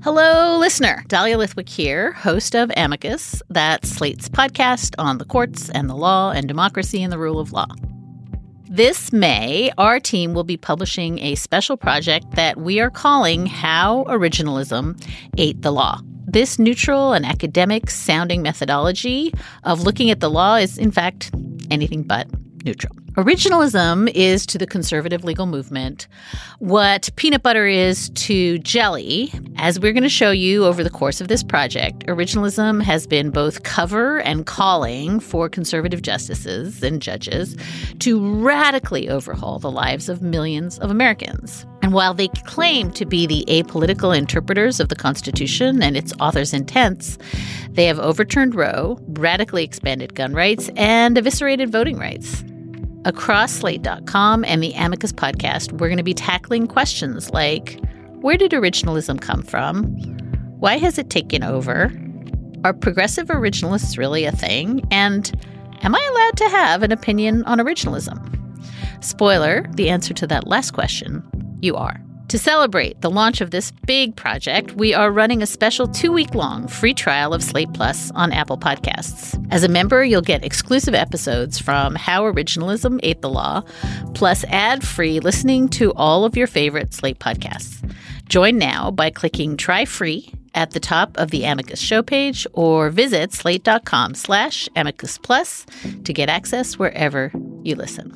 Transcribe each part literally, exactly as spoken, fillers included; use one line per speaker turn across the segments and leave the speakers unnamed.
Hello, listener. Dahlia Lithwick here, host of Amicus, that's Slate's podcast on the courts and the law and democracy and the rule of law. This May, our team will be publishing a special project that we are calling How Originalism Ate the Law. This neutral and academic-sounding methodology of looking at the law is, in fact, anything but neutral. Originalism is to the conservative legal movement what peanut butter is to jelly. As we're going to show you over the course of this project, originalism has been both cover and calling for conservative justices and judges to radically overhaul the lives of millions of Americans. And while they claim to be the apolitical interpreters of the Constitution and its author's intents, they have overturned Roe, radically expanded gun rights, and eviscerated voting rights. Across Slate dot com and the Amicus podcast, we're going to be tackling questions like, where did originalism come from? Why has it taken over? Are progressive originalists really a thing? And am I allowed to have an opinion on originalism? Spoiler, the answer to that last question, you are. To celebrate the launch of this big project, we are running a special two-week-long free trial of Slate Plus on Apple Podcasts. As a member, you'll get exclusive episodes from How Originalism Ate the Law, plus ad-free listening to all of your favorite Slate podcasts. Join now by clicking Try Free at the top of the Amicus show page or visit slate.com slash Amicus Plus to get access wherever you listen.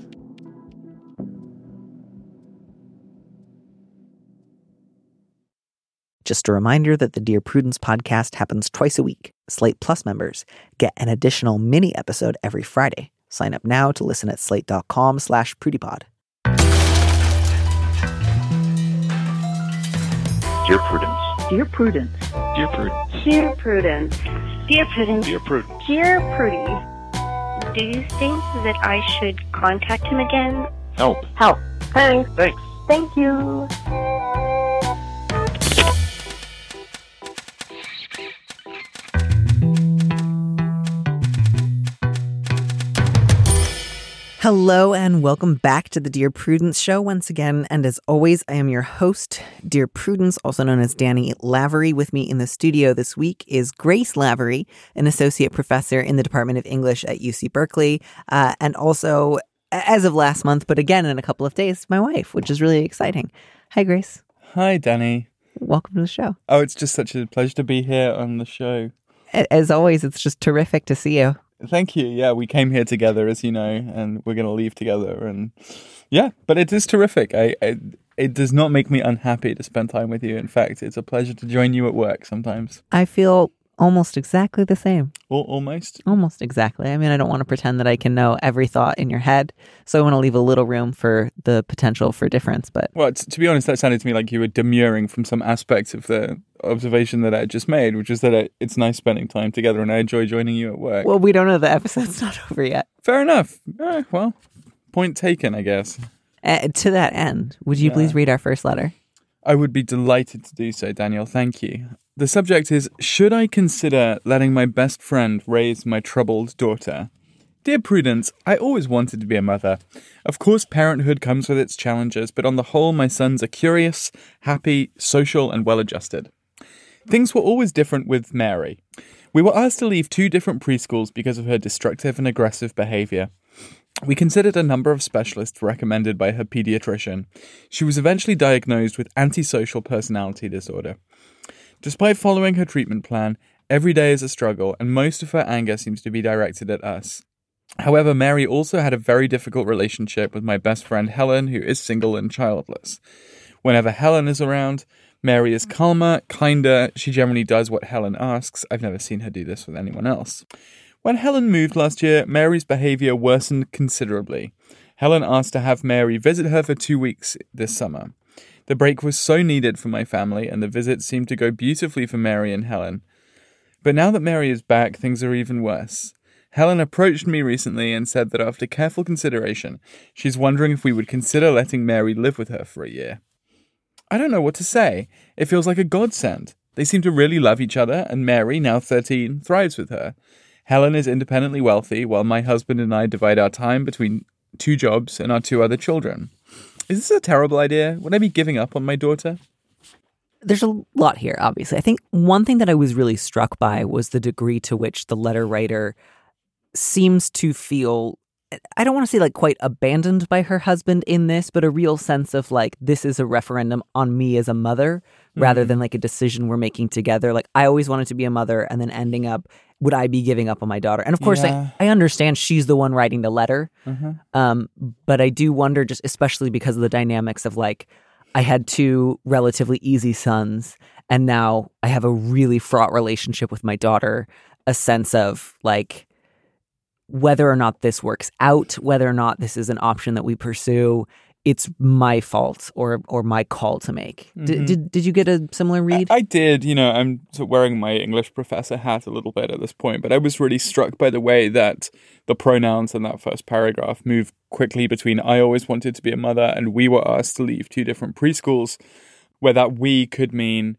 Just a reminder that the Dear Prudence podcast happens twice a week. Slate Plus members get an additional mini episode every Friday. Sign up now to listen at slate.com slash prudipod.
Dear Prudence.
Dear Prudence.
Dear Prudence.
Dear Prudence. Dear Prudence.
Dear Prudence.
Dear Prudy. Do you think that I should contact him again?
Help.
Help. Thanks.
Thanks.
Thank you.
Hello and welcome back to the Dear Prudence show once again. And as always, I am your host, Dear Prudence, also known as Danny Lavery. With me in the studio this week is Grace Lavery, an associate professor in the Department of English at U C Berkeley, uh, and also, as of last month, but again in a couple of days, my wife, which is really exciting. Hi, Grace.
Hi, Danny.
Welcome to the show.
Oh, it's just such a pleasure to be here on the show.
As always, it's just terrific to see you.
Thank you. Yeah, we came here together, as you know, and we're going to leave together. And yeah, but it is terrific. I, I it does not make me unhappy to spend time with you. In fact, it's a pleasure to join you at work sometimes.
I feel almost exactly the same.
Al- almost?
Almost exactly. I mean, I don't want to pretend that I can know every thought in your head, so I want to leave a little room for the potential for difference. But
well, t- to be honest, that sounded to me like you were demurring from some aspect of the observation that I just made, which is that I, it's nice spending time together and I enjoy joining you at work.
Well, we don't know. The episode's not over yet.
Fair enough. Eh, well, point taken, I guess.
Uh, to that end, would you
yeah.
please read our first letter?
I would be delighted to do so, Daniel. Thank you. The subject is, should I consider letting my best friend raise my troubled daughter? Dear Prudence, I always wanted to be a mother. Of course, parenthood comes with its challenges, but on the whole, my sons are curious, happy, social, and well-adjusted. Things were always different with Mary. We were asked to leave two different preschools because of her destructive and aggressive behavior. We considered a number of specialists recommended by her pediatrician. She was eventually diagnosed with antisocial personality disorder. Despite following her treatment plan, every day is a struggle, and most of her anger seems to be directed at us. However, Mary also had a very difficult relationship with my best friend Helen, who is single and childless. Whenever Helen is around, Mary is calmer, kinder. She generally does what Helen asks. I've never seen her do this with anyone else. When Helen moved last year, Mary's behavior worsened considerably. Helen asked to have Mary visit her for two weeks this summer. The break was so needed for my family, and the visit seemed to go beautifully for Mary and Helen. But now that Mary is back, things are even worse. Helen approached me recently and said that after careful consideration, she's wondering if we would consider letting Mary live with her for a year. I don't know what to say. It feels like a godsend. They seem to really love each other, and Mary, now thirteen, thrives with her. Helen is independently wealthy, while my husband and I divide our time between two jobs and our two other children. Is this a terrible idea? Would I be giving up on my daughter?
there's a lot here, obviously. I think one thing that I was really struck by was the degree to which the letter writer seems to feel, I don't want to say like quite abandoned by her husband in this, but a real sense of like, this is a referendum on me as a mother mm-hmm. rather than like a decision we're making together. Like, I always wanted to be a mother, and then ending up, would I be giving up on my daughter? And of course, yeah. I, I understand she's the one writing the letter. Mm-hmm. Um, but I do wonder, just especially because of the dynamics of like, I had two relatively easy sons, and now I have a really fraught relationship with my daughter, a sense of like, whether or not this works out, whether or not this is an option that we pursue, it's my fault or or my call to make. Mm-hmm. D- did did you get a similar read?
I, I did. You know, I'm sort of wearing my English professor hat a little bit at this point, but I was really struck by the way that the pronouns in that first paragraph move quickly between I always wanted to be a mother and we were asked to leave two different preschools, where that we could mean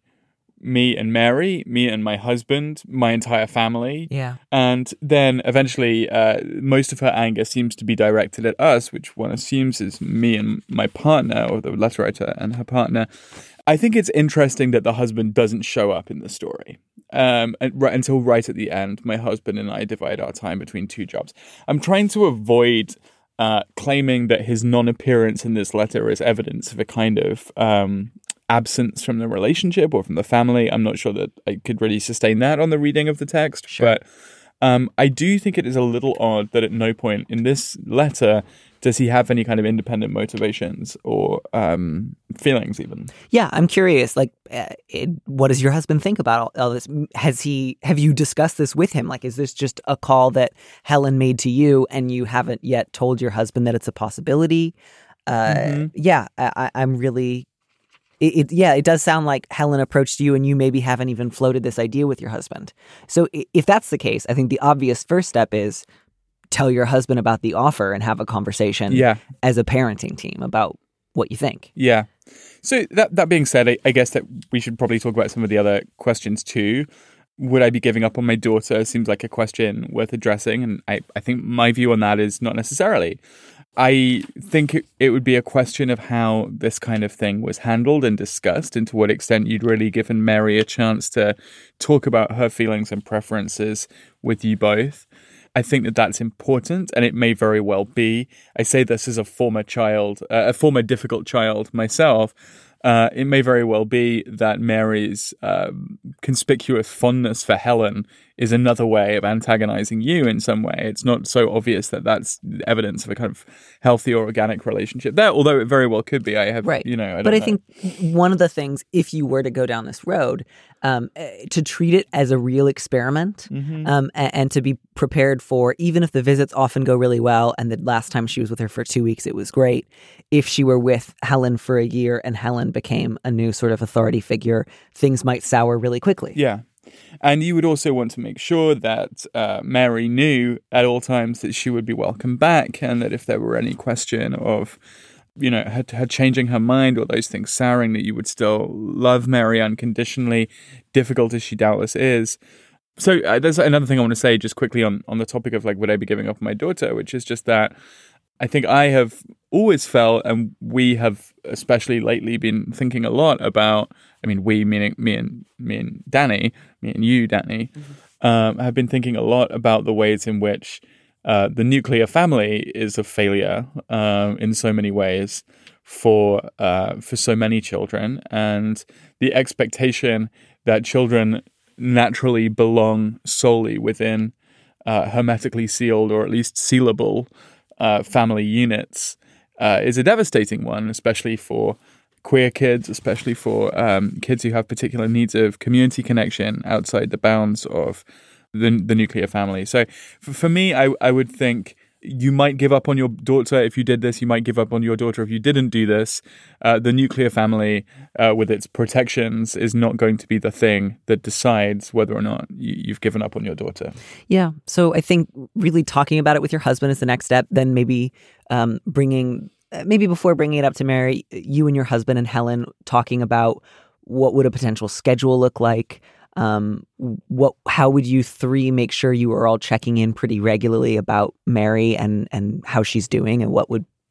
me and Mary, me and my husband, my entire family.
Yeah.
And then eventually uh, most of her anger seems to be directed at us, which one assumes is me and my partner, or the letter writer and her partner. I think it's interesting that the husband doesn't show up in the story. Um, and, right, until right at the end, my husband and I divide our time between two jobs. I'm trying to avoid uh, claiming that his non-appearance in this letter is evidence of a kind of um, absence from the relationship or from the family. I'm not sure that I could really sustain that on the reading of the text, sure. but um, I do think it is a little odd that at no point in this letter does he have any kind of independent motivations or um, feelings even.
Yeah, I'm curious, like, uh, it, what does your husband think about all, all this? Has he, have you discussed this with him? Like, is this just a call that Helen made to you and you haven't yet told your husband that it's a possibility? Uh, mm-hmm. Yeah, I, I'm really... It, it, yeah, it does sound like Helen approached you and you maybe haven't even floated this idea with your husband. So if that's the case, I think the obvious first step is tell your husband about the offer and have a conversation
yeah.
as a parenting team about what you think.
Yeah. So that that being said, I, I guess that we should probably talk about some of the other questions too. Would I be giving up on my daughter? Seems like a question worth addressing. And I, I think my view on that is not necessarily. I think it, it would be a question of how this kind of thing was handled and discussed, and to what extent you'd really given Mary a chance to talk about her feelings and preferences with you both. I think that that's important, and it may very well be. I say this as a former child, uh, a former difficult child myself. Uh, it may very well be that Mary's um, conspicuous fondness for Helen is another way of antagonizing you in some way. It's not so obvious that that's evidence of a kind of healthy or organic relationship there, although it very well could be. I have,
right.
you know, I don't
but I
know.
think one of the things, if you were to go down this road, um, to treat it as a real experiment mm-hmm. um, and, and to be prepared for, even if the visits often go really well, and the last time she was with her for two weeks, it was great. If she were with Helen for a year and Helen became a new sort of authority figure, things might sour really quickly.
Yeah. And you would also want to make sure that uh, Mary knew at all times that she would be welcome back, and that if there were any question of, you know, her, her changing her mind or those things souring, that you would still love Mary unconditionally, difficult as she doubtless is. So uh, there's another thing I want to say just quickly on, on the topic of, like, would I be giving up on my daughter, which is just that I think I have always felt, and we have especially lately been thinking a lot about, I mean, we meaning me and me and Danny, me and you, Danny, mm-hmm. um, have been thinking a lot about the ways in which uh, the nuclear family is a failure um, in so many ways for uh, for so many children, and the expectation that children naturally belong solely within uh, hermetically sealed, or at least sealable, Uh, family units uh, is a devastating one, especially for queer kids, especially for um, kids who have particular needs of community connection outside the bounds of the, the nuclear family. So for, for me, I, I would think you might give up on your daughter if you did this. You might give up on your daughter if you didn't do this. Uh, the nuclear family, uh, with its protections, is not going to be the thing that decides whether or not you, you've given up on your daughter.
Yeah. So I think really talking about it with your husband is the next step. Then maybe um, bringing, maybe before bringing it up to Mary, you and your husband and Helen talking about what would a potential schedule look like. Um, what? How would you three make sure you were all checking in pretty regularly about Mary and, and how she's doing, and what would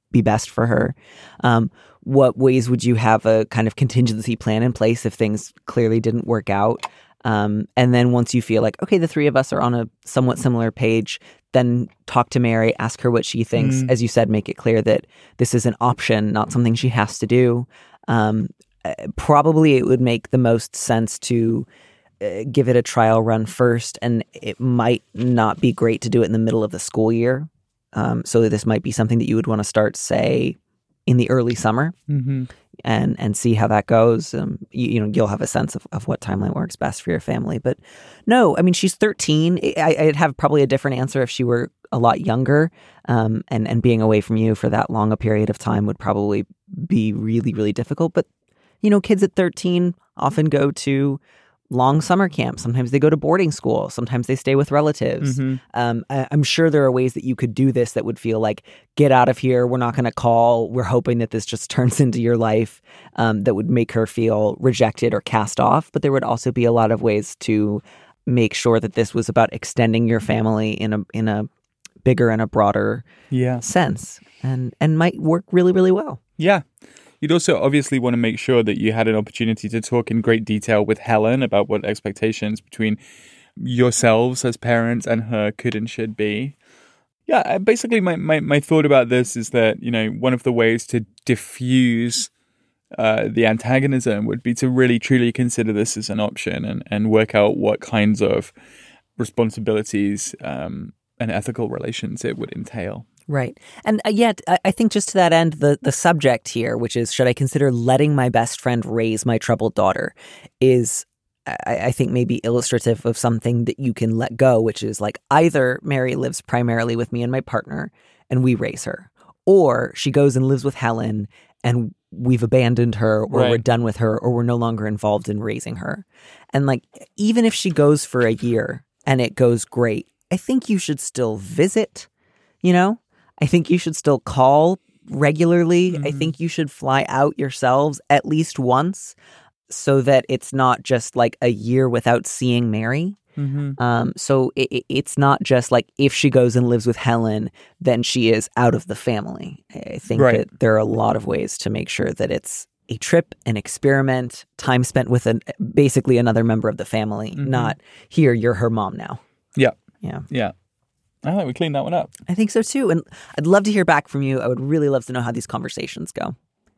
be best for her? Um, what ways would you have a kind of contingency plan in place if things clearly didn't work out? Um, and then once you feel like, okay, the three of us are on a somewhat similar page, then talk to Mary, ask her what she thinks.
Mm.
As you said, make it clear that this is an option, not something she has to do. Um, probably it would make the most sense to uh, give it a trial run first, and it might not be great to do it in the middle of the school year. Um, so this might be something that you would want to start, say, in the early summer,
Mm-hmm.
and and see how that goes. Um, you, you know, you'll have a sense of, of what timeline works best for your family. But no, I mean, she's thirteen. I, I'd have probably a different answer if she were a lot younger. Um, and, and being away from you for that long a period of time would probably be really, really difficult. But, you know, kids at thirteen often go to long summer camps. Sometimes they go to boarding school. Sometimes they stay with relatives.
Mm-hmm.
Um, I, I'm sure there are ways that you could do this that would feel like, get out of here. We're not going to call. We're hoping that this just turns into your life, um, that would make her feel rejected or cast off. But there would also be a lot of ways to make sure that this was about extending your family in a in a bigger and a broader
Yeah.
sense, and and might work really, really well.
Yeah. You'd also obviously want to make sure that you had an opportunity to talk in great detail with Helen about what expectations between yourselves as parents and her could and should be. Yeah, I- basically my, my, my thought about this is that, you know, one of the ways to diffuse uh, the antagonism would be to really truly consider this as an option and, and work out what kinds of responsibilities um, and ethical relations it would entail.
Right. And uh, yet, I, I think just to that end, the, the subject here, which is, should I consider letting my best friend raise my troubled daughter, is, I, I think, maybe illustrative of something that you can let go, which is like, either Mary lives primarily with me and my partner and we raise her, or she goes and lives with Helen and we've abandoned her, or
Right.
we're done with her, or we're no longer involved in raising her. And like, even if she goes for a year and it goes great, I think you should still visit, you know? I think you should still call regularly.
Mm-hmm.
I think you should fly out yourselves at least once, so that it's not just like a year without seeing Mary.
Mm-hmm.
Um, so it, it- it's not just like if she goes and lives with Helen, then she is out of the family. I think
Right.
that there are a lot of ways to make sure that it's a trip, an experiment, time spent with an, basically another member of the family,
Mm-hmm.
not here, you're her mom now.
Yeah.
Yeah.
Yeah. I think we cleaned that one up.
I think so too. And I'd love to hear back from you. I would really love to know how these conversations go.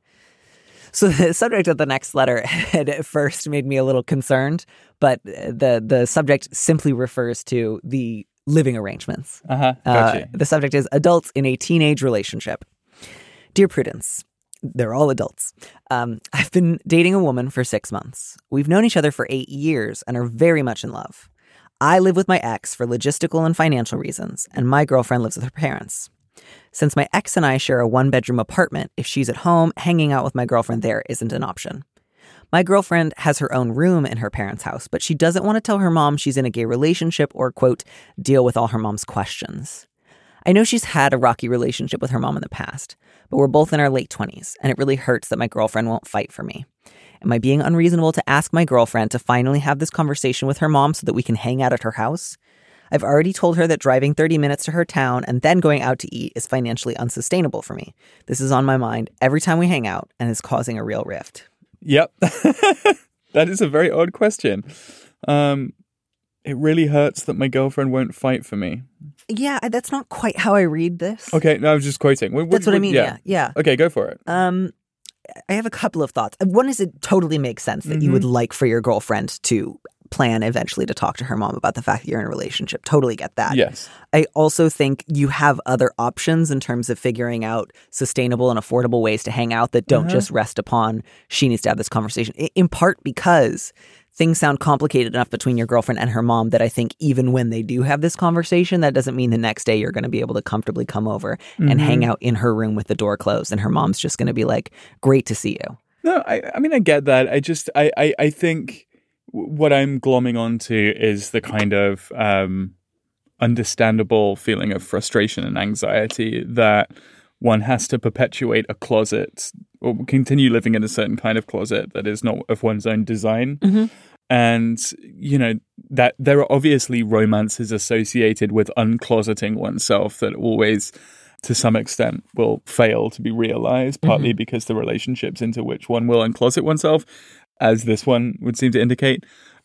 So the subject of the next letter had at first made me a little concerned, but the the subject simply refers to the living arrangements.
Uh-huh.
Uh,
Gotcha.
the subject is adults in a teenage relationship. Dear Prudence, they're all adults. Um, I've been dating a woman for six months. We've known each other for eight years and are very much in love. I live with my ex for logistical and financial reasons, and my girlfriend lives with her parents. Since my ex and I share a one-bedroom apartment, if she's at home, hanging out with my girlfriend there isn't an option. My girlfriend has her own room in her parents' house, but she doesn't want to tell her mom she's in a gay relationship or, quote, deal with all her mom's questions. I know she's had a rocky relationship with her mom in the past, but we're both in our late twenties, and it really hurts that my girlfriend won't fight for me. Am I being unreasonable to ask my girlfriend to finally have this conversation with her mom so that we can hang out at her house? I've already told her that driving thirty minutes to her town and then going out to eat is financially unsustainable for me. This is on my mind every time we hang out and is causing a real rift.
Yep. That is a very odd question. Um, it really hurts that my girlfriend won't fight for me.
Yeah, that's not quite how I read this.
Okay, no, I was just quoting. What-
That's what I
what-
mean, yeah, yeah.
Okay, go for it.
Um, I have a couple of thoughts. One is it totally makes sense that you would like for your girlfriend to plan eventually to talk to her mom about the fact that you're in a relationship. Totally get that.
Yes.
I also think you have other options in terms of figuring out sustainable and affordable ways to hang out that don't
Uh-huh.
just rest upon she needs to have this conversation. I- In part because things sound complicated enough between your girlfriend and her mom that I think even when they do have this conversation, that doesn't mean the next day you're going to be able to comfortably come over and hang out in her room with the door closed and her mom's just going to be like, great to see you.
No, I, I mean, I get that. I just, I, I, I think w- what I'm glomming onto is the kind of um, understandable feeling of frustration and anxiety that one has to perpetuate a closet or continue living in a certain kind of closet that is not of one's own design.
Mm-hmm.
And, you know, that there are obviously romances associated with uncloseting oneself that always to some extent will fail to be realized, partly
Mm-hmm.
because the relationships into which one will uncloset oneself, as this one would seem to indicate,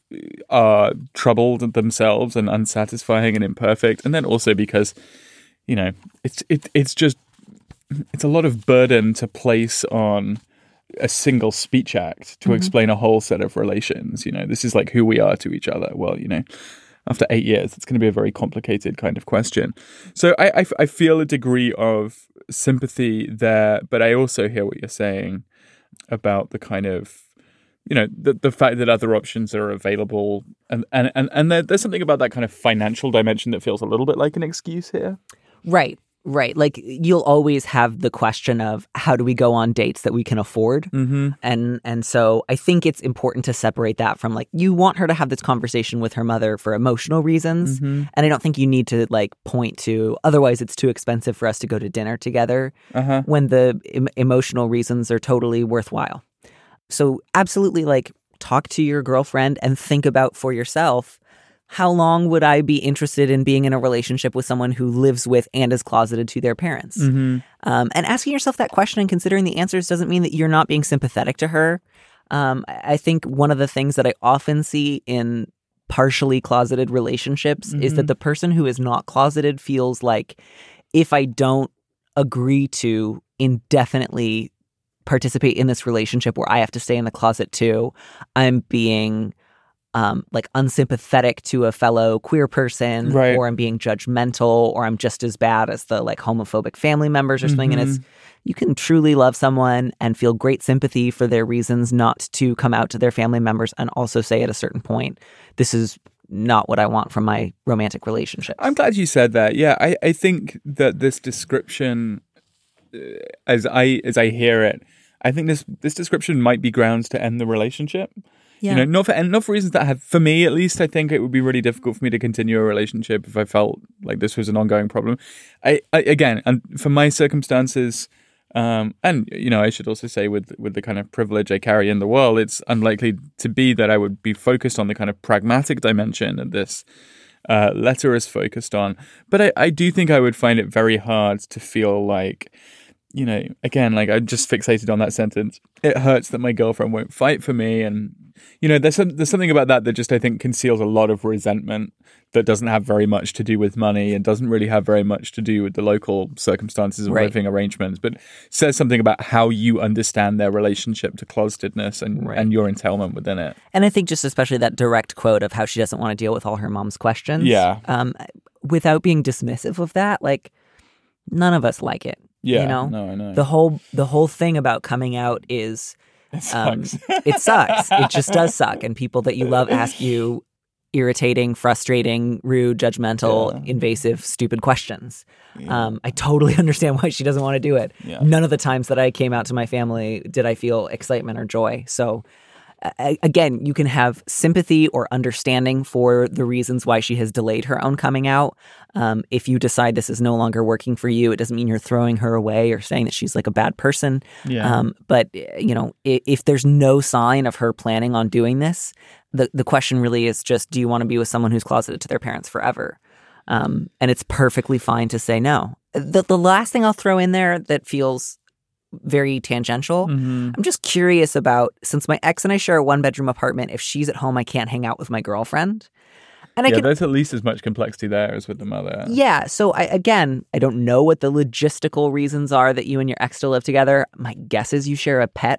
are troubled themselves and unsatisfying and imperfect. And then also because, you know, it's it, it's just, it's a lot of burden to place on a single speech act to mm-hmm. explain a whole set of relations. You know, this is like who we are to each other. Well, you know, after eight years, it's going to be a very complicated kind of question. So I, I, I feel a degree of sympathy there, but I also hear what you're saying about the kind of, you know, the the fact that other options are available. And, and, and, and there, there's something about that kind of financial dimension that feels a little bit like an excuse here.
Right. Right. Like you'll always have the question of how do we go on dates that we can afford?
Mm-hmm.
And and so I think it's important to separate that from like you want her to have this conversation with her mother for emotional reasons.
Mm-hmm.
And I don't think you need to like point to otherwise it's too expensive for us to go to dinner together
Uh-huh.
when the em- emotional reasons are totally worthwhile. So absolutely like talk to your girlfriend and think about for yourself, how long would I be interested in being in a relationship with someone who lives with and is closeted to their parents?
Mm-hmm.
Um, and asking yourself that question and considering the answers doesn't mean that you're not being sympathetic to her. Um, I think one of the things that I often see in partially closeted relationships mm-hmm. is that the person who is not closeted feels like if I don't agree to indefinitely participate in this relationship where I have to stay in the closet too, I'm being um, like unsympathetic to a fellow queer person,
right.
or I'm being judgmental, or I'm just as bad as the like homophobic family members or something.
Mm-hmm.
And it's, you can truly love someone and feel great sympathy for their reasons not to come out to their family members and also say at a certain point, this is not what I want from my romantic relationship.
I'm glad you said that. Yeah, I, I think that this description, uh, as I as I hear it, I think this this description might be grounds to end the relationship.
Yeah.
You know, not for and not for reasons that have, for me at least, I think it would be really difficult for me to continue a relationship if I felt like this was an ongoing problem. I, I again, and for my circumstances, um, and you know, I should also say with with the kind of privilege I carry in the world, it's unlikely to be that I would be focused on the kind of pragmatic dimension that this uh, letter is focused on. But I, I do think I would find it very hard to feel like, you know, again, like I'm just fixated on that sentence. It hurts that my girlfriend won't fight for me. And, you know, there's some, there's something about that that just, I think, conceals a lot of resentment that doesn't have very much to do with money and doesn't really have very much to do with the local circumstances of
Right.
living arrangements, but says something about how you understand their relationship to closetedness and,
Right.
and your entailment within it.
And I think just especially that direct quote of how she doesn't want to deal with all her mom's questions.
Yeah.
Um, without being dismissive of that, like none of us like it.
Yeah.
You know?
No, I know.
The whole the whole thing about coming out is
It
um,
sucks.
it sucks. It just does suck. And people that you love ask you irritating, frustrating, rude, judgmental,
Yeah.
invasive, stupid questions.
Yeah.
Um, I totally understand why she doesn't want to do it.
Yeah.
None of the times that I came out to my family did I feel excitement or joy. So uh, again, you can have sympathy or understanding for the reasons why she has delayed her own coming out. Um, if you decide this is no longer working for you, it doesn't mean you're throwing her away or saying that she's like a bad person.
Yeah.
Um, but, you know, if, if there's no sign of her planning on doing this, the, the question really is just, do you want to be with someone who's closeted to their parents forever? Um, and it's perfectly fine to say no. The, the last thing I'll throw in there that feels very tangential,
Mm-hmm.
I'm just curious about, since my ex and I share a one-bedroom apartment, if she's at home, I can't hang out with my girlfriend. And I
Yeah,
can,
there's at least as much complexity there as with the mother.
yeah. So I, again, I don't know what the logistical reasons are that you and your ex still live together. My guess is you share a pet,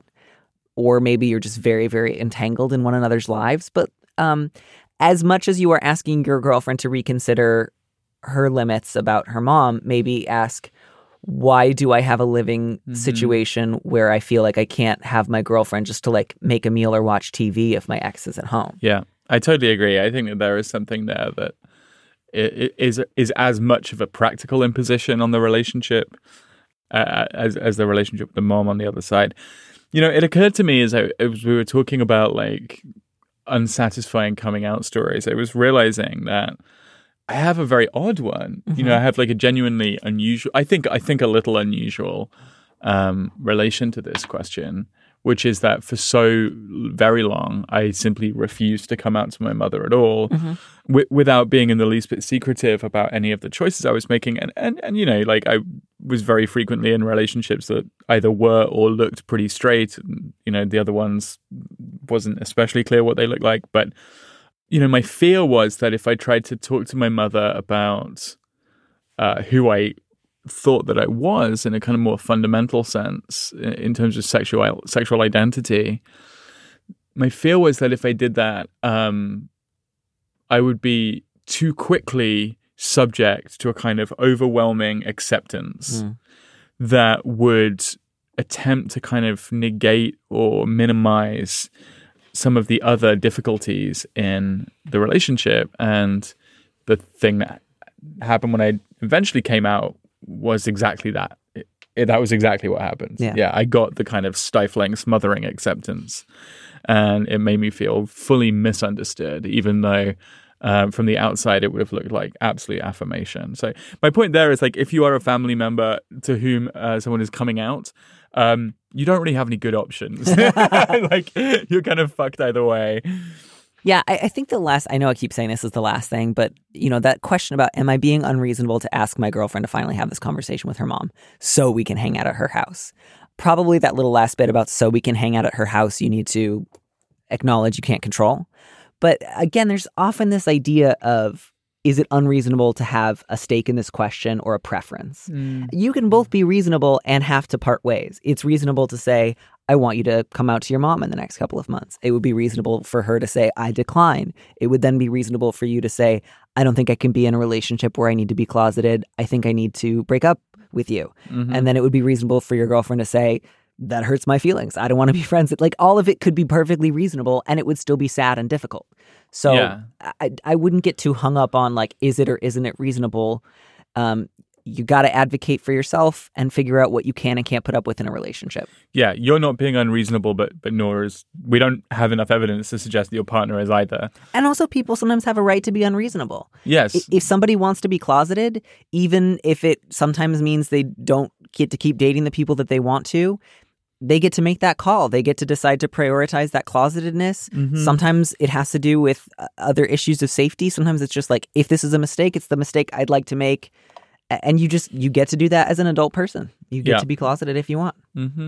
or maybe you're just very, very entangled in one another's lives. But um, as much as you are asking your girlfriend to reconsider her limits about her mom, maybe ask, why do I have a living
Mm-hmm.
situation where I feel like I can't have my girlfriend just to like make a meal or watch T V if my ex is at home?
Yeah, I totally agree. I think that there is something there that i- i- is is as much of a practical imposition on the relationship uh, as as the relationship with the mom on the other side. You know, it occurred to me as, I, as we were talking about like unsatisfying coming out stories, I was realizing that I have a very odd one. Mm-hmm. You know, I have like a genuinely unusual, I think, I think a little unusual um, relation to this question, which is that for so very long, I simply refused to come out to my mother at all, mm-hmm. w- without being in the least bit secretive about any of the choices I was making. And, and, and, you know, like I was very frequently in relationships that either were or looked pretty straight. And, you know, the other ones wasn't especially clear what they looked like. But, you know, my fear was that if I tried to talk to my mother about uh, who I thought that I was in a kind of more fundamental sense in terms of sexual sexual identity, my fear was that if I did that, um, I would be too quickly subject to a kind of overwhelming acceptance mm. that would attempt to kind of negate or minimize some of the other difficulties in the relationship. And the thing that happened when I eventually came out was exactly that. It, it, that was exactly what happened.
Yeah.
yeah, I got the kind of stifling, smothering acceptance. And it made me feel fully misunderstood, even though um, from the outside it would have looked like absolute affirmation. So my point there is, like, if you are a family member to whom uh, someone is coming out, um, you don't really have any good options. Like, you're kind of fucked either way.
Yeah, I, I think the last, I know I keep saying this is the last thing, but, you know, that question about, am I being unreasonable to ask my girlfriend to finally have this conversation with her mom so we can hang out at her house? Probably that little last bit about so we can hang out at her house, you need to acknowledge you can't control. But again, there's often this idea of, is it unreasonable to have a stake in this question or a preference? Mm. You can both be reasonable and have to part ways. It's reasonable to say, I want you to come out to your mom in the next couple of months. It would be reasonable for her to say, I decline. It would then be reasonable for you to say, I don't think I can be in a relationship where I need to be closeted. I think I need to break up with you. Mm-hmm. And then it would be reasonable for your girlfriend to say, that hurts my feelings. I don't want to be friends. Like, all of it could be perfectly reasonable and it would still be sad and difficult. So yeah. I, I wouldn't get too hung up on, like, is it or isn't it reasonable? Um, you got to advocate for yourself and figure out what you can and can't put up with in a relationship.
Yeah, you're not being unreasonable, but but nor is, we don't have enough evidence to suggest that your partner is either.
And also, people sometimes have a right to be unreasonable.
Yes.
If somebody wants to be closeted, even if it sometimes means they don't get to keep dating the people that they want to, they get to make that call. They get to decide to prioritize that closetedness. Mm-hmm. Sometimes it has to do with other issues of safety. Sometimes it's just like, if this is a mistake, it's the mistake I'd like to make. And you just, you get to do that as an adult person. You get
yeah.
to be closeted if you want.
Mm-hmm.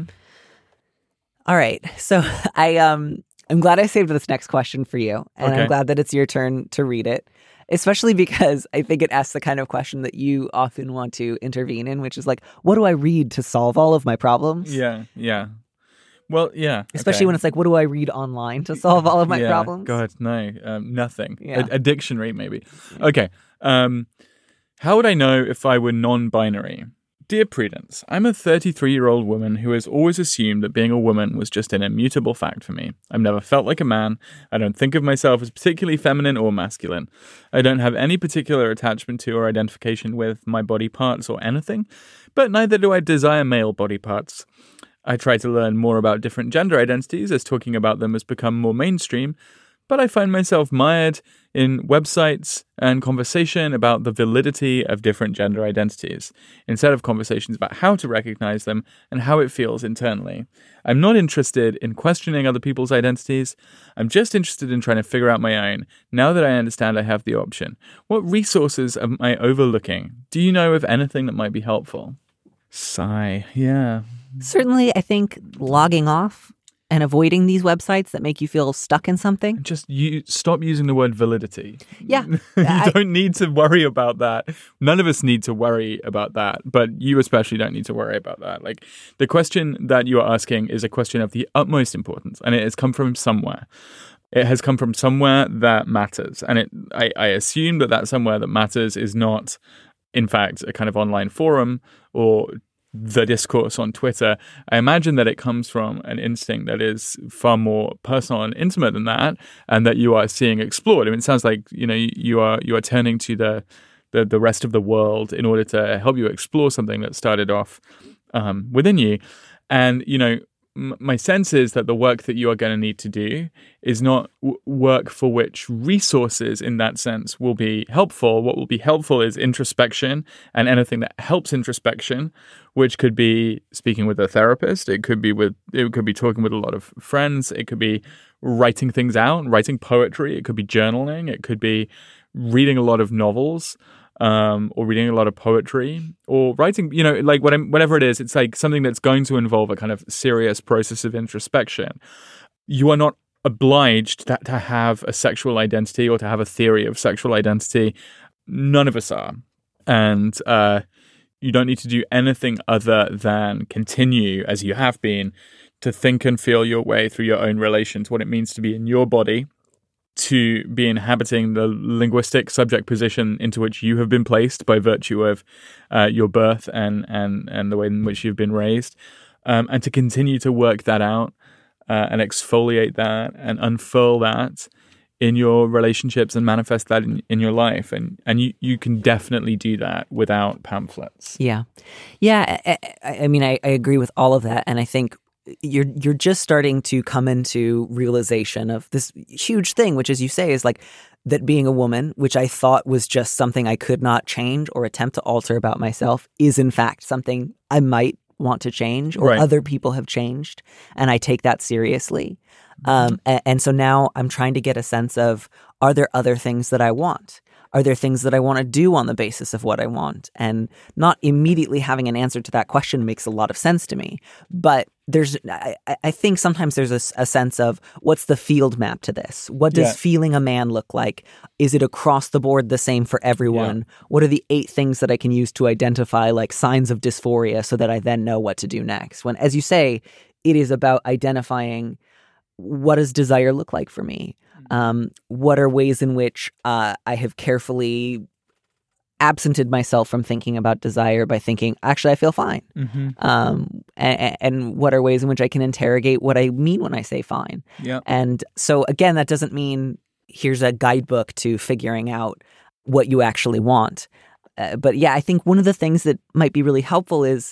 All right. So I, um, I'm glad I saved this next question for you. And
okay.
I'm glad that it's your turn to read it. Especially because I think it asks the kind of question that you often want to intervene in, which is like, what do I read to solve all of my problems?
Yeah, yeah. Well, yeah.
Especially
okay.
when it's like, what do I read online to solve all of my
yeah.
problems?
God, no, um, nothing.
Yeah.
A, a dictionary, maybe. Okay. Um, how would I know if I were non-binary? Dear Prudence, I'm a thirty-three-year-old woman who has always assumed that being a woman was just an immutable fact for me. I've never felt like a man. I don't think of myself as particularly feminine or masculine. I don't have any particular attachment to or identification with my body parts or anything, but neither do I desire male body parts. I try to learn more about different gender identities as talking about them has become more mainstream, but I find myself mired in websites and conversation about the validity of different gender identities, instead of conversations about how to recognize them and how it feels internally. I'm not interested in questioning other people's identities. I'm just interested in trying to figure out my own, now that I understand I have the option. What resources am I overlooking? Do you know of anything that might be helpful? Sigh. Yeah.
Certainly, I think logging off and avoiding these websites that make you feel stuck in something.
Just you stop using the word validity.
Yeah.
you
I,
don't need to worry about that. None of us need to worry about that, but you especially don't need to worry about that. Like, the question that you are asking is a question of the utmost importance, and it has come from somewhere. It has come from somewhere that matters. And it, I, I assume that that somewhere that matters is not, in fact, a kind of online forum or the discourse on Twitter. I imagine that it comes from an instinct that is far more personal and intimate than that, and that you are seeing explored. I mean, it sounds like, you know, you are you are turning to the the, the rest of the world in order to help you explore something that started off um, within you. And, you know, m- my sense is that the work that you are going to need to do is not w- work for which resources in that sense will be helpful. What will be helpful is introspection and anything that helps introspection, which could be speaking with a therapist. It could be with, it could be talking with a lot of friends. It could be writing things out, writing poetry. It could be journaling. It could be reading a lot of novels. Um, or reading a lot of poetry, or writing, you know, like whatever it is, it's like something that's going to involve a kind of serious process of introspection. You are not obliged to, to have a sexual identity or to have a theory of sexual identity. None of us are. And uh, you don't need to do anything other than continue, as you have been, to think and feel your way through your own relation to what it means to be in your body, to be inhabiting the linguistic subject position into which you have been placed by virtue of uh, your birth and, and, and the way in which you've been raised, um, and to continue to work that out uh, and exfoliate that and unfurl that in your relationships and manifest that in, in your life. And and you, you can definitely do that without pamphlets.
Yeah. Yeah. I, I, I mean, I, I agree with all of that. And I think you're you're just starting to come into realization of this huge thing, which, as you say, is like that being a woman, which I thought was just something I could not change or attempt to alter about myself, is in fact something I might want to change, or
right.
other people have changed, and I take that seriously. Um, and, and so now I'm trying to get a sense of, are there other things that I want? Are there things that I want to do on the basis of what I want? And not immediately having an answer to that question makes a lot of sense to me. But there's, I, I think sometimes there's a, a sense of, what's the field map to this? What does
yeah.
feeling a man look like? Is it across the board the same for everyone? Yeah. What are the eight things that I can use to identify like signs of dysphoria so that I then know what to do next? When, as you say, it is about identifying, what does desire look like for me? Um, what are ways in which uh, I have carefully absented myself from thinking about desire by thinking, actually, I feel fine.
Mm-hmm.
Um, and, and what are ways in which I can interrogate what I mean when I say fine?
Yeah.
And so, again, that doesn't mean here's a guidebook to figuring out what you actually want. Uh, but yeah, I think one of the things that might be really helpful is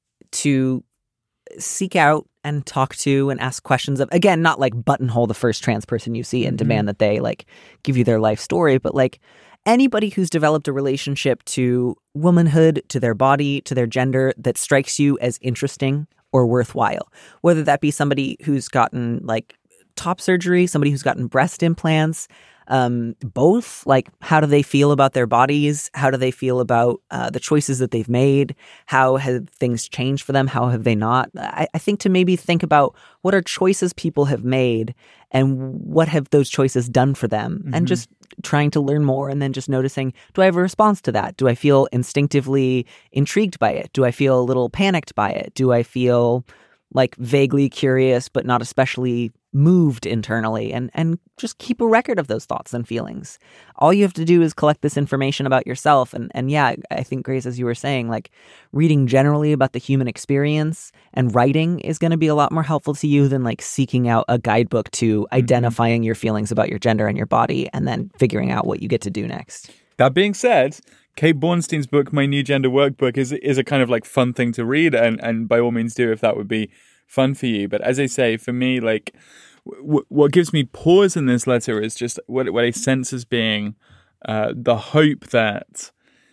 to seek out and talk to and ask questions of, again, not like buttonhole the first trans person you see and mm-hmm. demand that they like give you their life story, but like anybody who's developed a relationship to womanhood, to their body, to their gender that strikes you as interesting or worthwhile, whether that be somebody who's gotten like top surgery, somebody who's gotten breast implants, Um, both, like, how do they feel about their bodies? How do they feel about uh, the choices that they've made? How have things changed for them? How have they not? I, I think to maybe think about what are choices people have made and what have those choices done for them? Mm-hmm. And just trying to learn more and then just noticing, do I have a response to that? Do I feel instinctively intrigued by it? Do I feel a little panicked by it? Do I feel like vaguely curious but not especially moved internally, and and just keep a record of those thoughts and feelings. All you have to do is collect this information about yourself. And and yeah, I think, Grace, as you were saying, like reading generally about the human experience and writing is going to be a lot more helpful to you than like seeking out a guidebook to identifying your feelings about your gender and your body and then figuring out what you get to do next.
That being said, Kate Bornstein's book, My New Gender Workbook, is is a kind of like fun thing to read, and, and by all means do if that would be fun for you. But as I say, for me, like w- what gives me pause in this letter is just what, what I sense as being uh, the hope that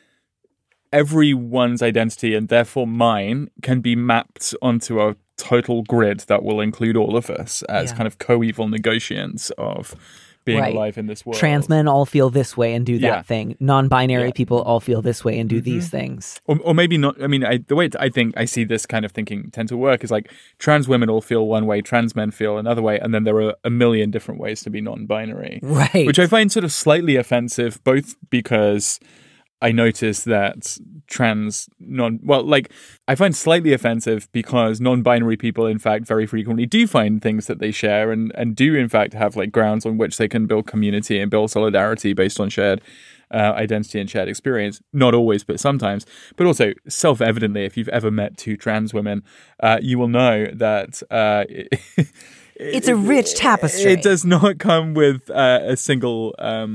everyone's identity, and therefore mine, can be mapped onto a total grid that will include all of us as yeah. kind of coeval negotiants of being
right.
alive in this world.
Trans men all feel this way and do that
yeah.
thing. Non-binary
yeah.
people all feel this way and do mm-hmm. these things.
Or, or maybe not. I mean, I, the way I think I see this kind of thinking tend to work is like trans women all feel one way, trans men feel another way, and then there are a million different ways to be non-binary.
Right.
Which I find sort of slightly offensive, both because I notice that trans non well, like I find slightly offensive because non-binary people, in fact, very frequently do find things that they share and, and do, in fact, have like grounds on which they can build community and build solidarity based on shared uh, identity and shared experience. Not always, but sometimes. But also, self-evidently, if you've ever met two trans women, uh, you will know that uh,
it's a rich tapestry.
It does not come with uh, a single um,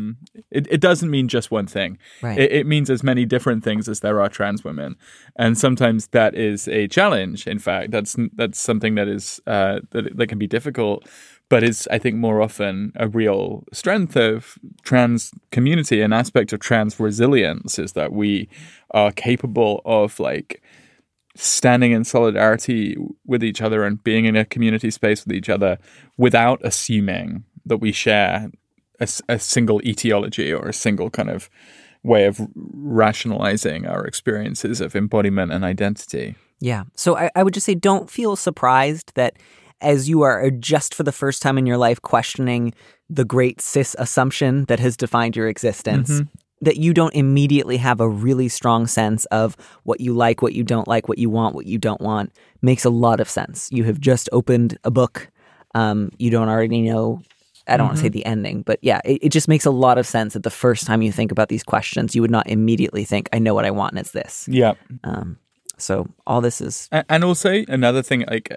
It, it doesn't mean just one thing.
Right.
It, it means as many different things as there are trans women. And sometimes that is a challenge, in fact. That's that's something that is uh, that, that can be difficult, but is, I think, more often a real strength of trans community. An aspect of trans resilience is that we are capable of, like, standing in solidarity with each other and being in a community space with each other without assuming that we share a, a single etiology or a single kind of way of rationalizing our experiences of embodiment and identity.
Yeah. So I, I would just say don't feel surprised that as you are just for the first time in your life questioning the great cis assumption that has defined your existence, mm-hmm. that you don't immediately have a really strong sense of what you like, what you don't like, what you want, what you don't want. Makes a lot of sense. You have just opened a book. Um, you don't already know, I don't mm-hmm. want to say the ending, but yeah, it, it just makes a lot of sense that the first time you think about these questions, you would not immediately think, I know what I want and it's this.
Yeah.
Um, so all this is...
And also another thing, like,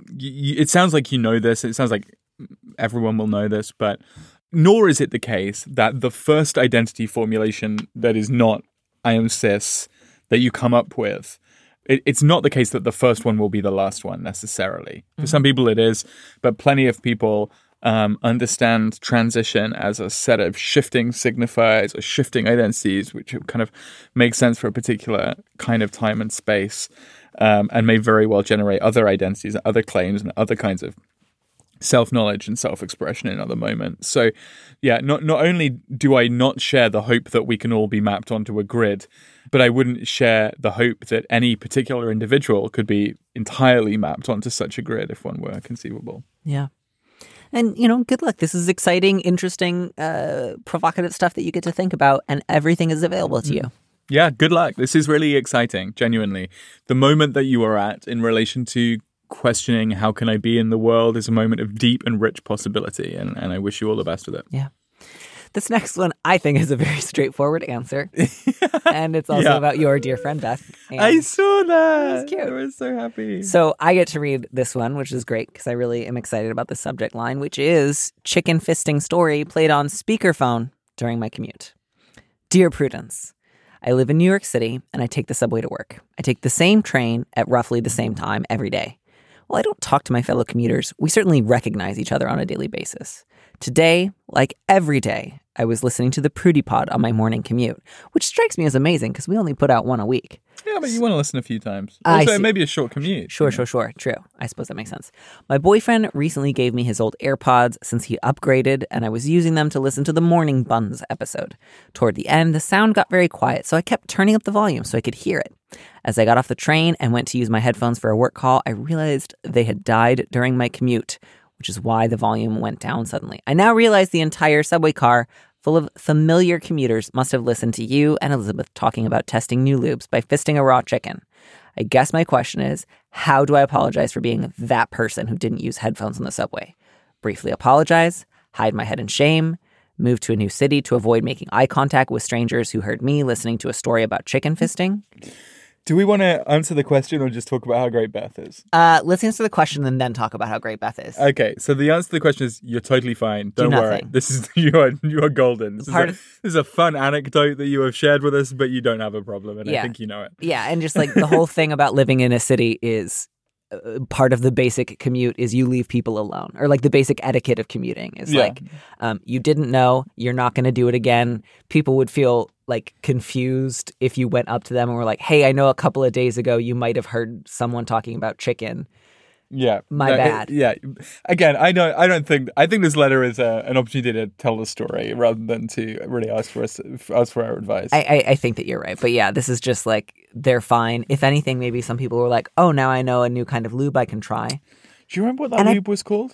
y- it sounds like you know this, it sounds like everyone will know this, but nor is it the case that the first identity formulation that is not I am cis that you come up with, it, it's not the case that the first one will be the last one necessarily. For mm-hmm. some people it is, but plenty of people um, understand transition as a set of shifting signifiers or shifting identities, which kind of make sense for a particular kind of time and space, um, and may very well generate other identities and other claims and other kinds of self-knowledge and self-expression in other moments. So, yeah, not not only do I not share the hope that we can all be mapped onto a grid, but I wouldn't share the hope that any particular individual could be entirely mapped onto such a grid if one were conceivable.
Yeah. And, you know, good luck. This is exciting, interesting, uh, provocative stuff that you get to think about, and everything is available to you.
Yeah, good luck. This is really exciting, genuinely. The moment that you are at in relation to questioning how can I be in the world is a moment of deep and rich possibility, and, and I wish you all the best with it.
Yeah. This next one, I think, is a very straightforward answer. And it's also yeah. about your dear friend, Beth. And
I saw that.
It was cute.
I was so happy.
So I get to read this one, which is great because I really am excited about the subject line, which is Chicken Fisting Story played on speakerphone during my commute. Dear Prudence, I live in New York City and I take the subway to work. I take the same train at roughly the same time every day. While I don't talk to my fellow commuters, we certainly recognize each other on a daily basis. Today, like every day, I was listening to the Prudy Pod on my morning commute, which strikes me as amazing because we only put out one a week.
Yeah, but you want to listen a few times.
I
Also,
see.
maybe a short commute.
Sure, sure, sure. True. I suppose that makes sense. My boyfriend recently gave me his old AirPods since he upgraded, and I was using them to listen to the Morning Buns episode. Toward the end, the sound got very quiet, so I kept turning up the volume so I could hear it. As I got off the train and went to use my headphones for a work call, I realized they had died during my commute, which is why the volume went down suddenly. I now realize the entire subway car full of familiar commuters must have listened to you and Elizabeth talking about testing new lubes by fisting a raw chicken. I guess my question is, how do I apologize for being that person who didn't use headphones on the subway? Briefly apologize, hide my head in shame, move to a new city to avoid making eye contact with strangers who heard me listening to a story about chicken fisting?
Do we want to answer the question or just talk about how great Beth is?
Uh, let's answer the question and then talk about how great Beth is.
Okay, so the answer to the question is you're totally fine. Don't
Do
worry.
nothing.
This is you are you are golden. This is,
Part
a,
of-
this is a fun anecdote that you have shared with us, but you don't have a problem, and
Yeah.
I think you know it.
Yeah, and just like the whole thing about living in a city is uh, part of the basic commute is you leave people alone, or like the basic etiquette of commuting is
Yeah.
like um, you didn't know, you're not going to do it again. People would feel like confused if you went up to them and were like, hey, I know a couple of days ago you might have heard someone talking about chicken.
Yeah,
My
No, it-
bad.
yeah, again, I don't. I don't think. I think this letter is a, an opportunity to tell the story rather than to really ask for us ask for our advice.
I, I, I think that you're right. But yeah, this is just like, they're fine. If anything, maybe some people were like, oh, now I know a new kind of lube I can try.
Do you remember what that
And I-
lube was called?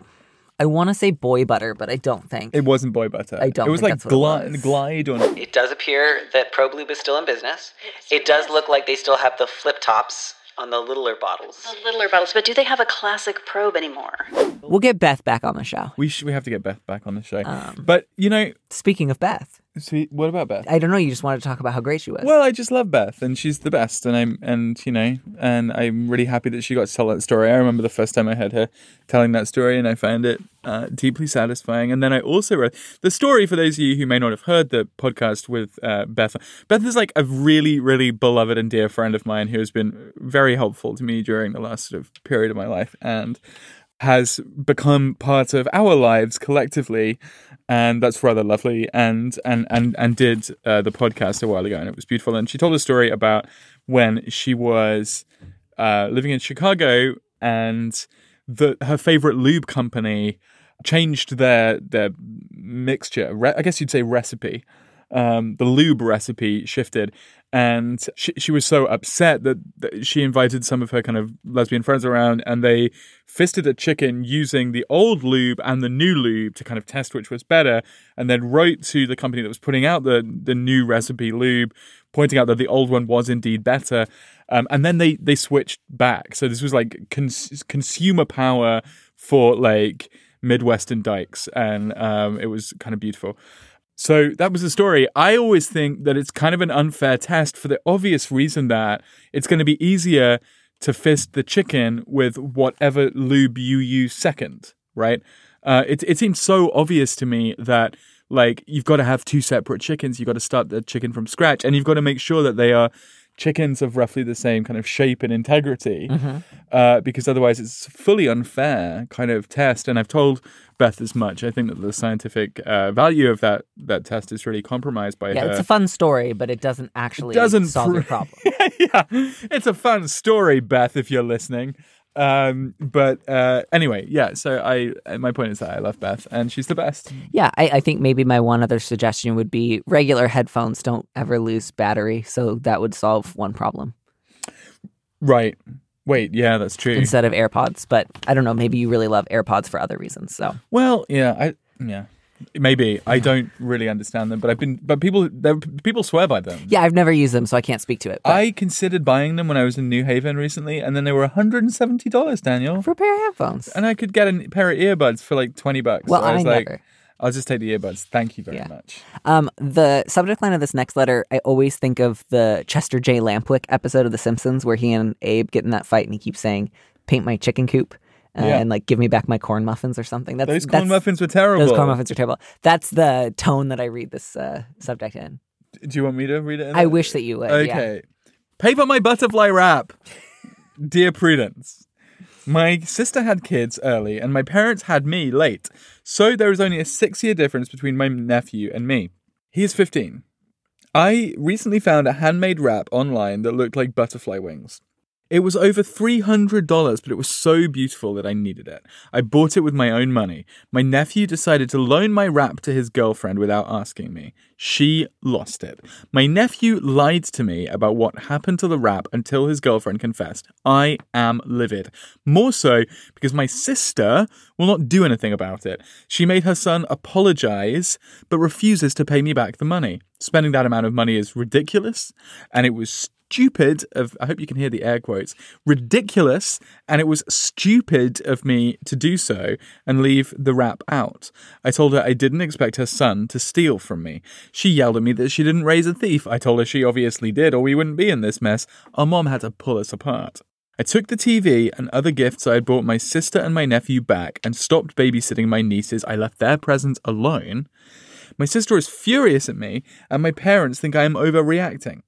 I want to say boy butter, but I don't think.
It wasn't boy butter.
I don't
It was
think
like
that's what it
gli-
was.
glide or
It does appear that Probe Lube is still in business. It does look like they still have the flip tops on the littler bottles.
The littler bottles, but do they have a classic Probe anymore?
We'll get Beth back on the show.
we sh- we have to get Beth back on the show.
Um,
but you know,
Speaking of Beth,
Sweet. What about Beth?
I don't know. You just wanted to talk about how great she was.
Well, I just love Beth, and she's the best, and I'm, and you know, and I'm really happy that she got to tell that story. I remember the first time I heard her telling that story, and I found it uh, deeply satisfying. And then I also read the story for those of you who may not have heard the podcast with uh, Beth. Beth is like a really, really beloved and dear friend of mine who has been very helpful to me during the last sort of period of my life, and has become part of our lives collectively. And that's rather lovely, and and and and did uh, the podcast a while ago, and it was beautiful. And she told a story about when she was uh, living in Chicago, and the her favorite lube company changed their their mixture. Re- I guess you'd say recipe. Um, the lube recipe shifted, and she, she was so upset that, that she invited some of her kind of lesbian friends around, and they fisted a chicken using the old lube and the new lube to kind of test which was better, and then wrote to the company that was putting out the, the new recipe lube, pointing out that the old one was indeed better. Um, and then they, they switched back. So this was like cons- consumer power for like Midwestern dykes, and um, it was kind of beautiful. So that was the story. I always think that it's kind of an unfair test for the obvious reason that it's going to be easier to fist the chicken with whatever lube you use second, right? Uh, it it seems so obvious to me that like you've got to have two separate chickens. You've got to start the chicken from scratch, and you've got to make sure that they are chickens of roughly the same kind of shape and integrity, mm-hmm. uh, because otherwise it's a fully unfair kind of test. And I've told Beth as much. I think that the scientific uh, value of that that test is really compromised by
yeah,
her.
It's a fun story, but it doesn't actually
it doesn't
solve
pr-
your problem.
Yeah, it's a fun story, Beth, if you're listening. Um, but uh, anyway, yeah, so I my point is that I love Beth, and she's the best.
Yeah, I, I think maybe my one other suggestion would be regular headphones don't ever lose battery, so that would solve one problem.
Right. Wait, yeah, that's true.
Instead of AirPods, but I don't know, maybe you really love AirPods for other reasons, so.
Well, yeah, I yeah. Maybe. I don't really understand them, but I've been but people people swear by them.
Yeah, I've never used them, so I can't speak to it. But...
I considered buying them when I was in New Haven recently, and then they were one hundred seventy dollars, Daniel.
For a pair of headphones.
And I could get a pair of earbuds for like twenty bucks.
Well,
so I was
I
like,
never.
I'll just take the earbuds. Thank you very
yeah.
much.
Um, the subject line of this next letter, I always think of the Chester J. Lampwick episode of The Simpsons where he and Abe get in that fight and he keeps saying, paint my chicken coop. Uh,
yeah.
And like, give me back my corn muffins or something. That's,
those corn
that's,
muffins were terrible.
Those corn muffins are terrible. That's the tone that I read this uh, subject in.
Do you want me to read it? In
I
it?
wish that you would.
Okay.
Yeah.
Paper my butterfly wrap. Dear Prudence, my sister had kids early and my parents had me late. So there is only a six-year difference between my nephew and me. He is fifteen. I recently found a handmade wrap online that looked like butterfly wings. It was over three hundred dollars, but it was so beautiful that I needed it. I bought it with my own money. My nephew decided to loan my wrap to his girlfriend without asking me. She lost it. My nephew lied to me about what happened to the wrap until his girlfriend confessed. I am livid. More so because my sister will not do anything about it. She made her son apologize, but refuses to pay me back the money. Spending that amount of money is ridiculous, and it was stupid of, I hope you can hear the air quotes, ridiculous, and it was stupid of me to do so and leave the wrap out. I told her I didn't expect her son to steal from me. She yelled at me that she didn't raise a thief. I told her she obviously did, or we wouldn't be in this mess. Our mom had to pull us apart. I took the T V and other gifts I had bought my sister and my nephew back and stopped babysitting my nieces. I left their presents alone. My sister is furious at me, and my parents think I am overreacting.